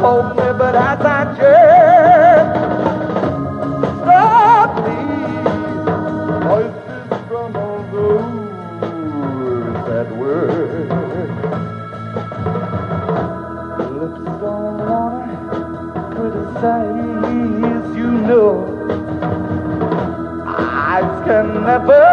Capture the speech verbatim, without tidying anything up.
hold me, but as I just stop these voices from all those that were. Lips don't wanna criticize, you know. Eyes can never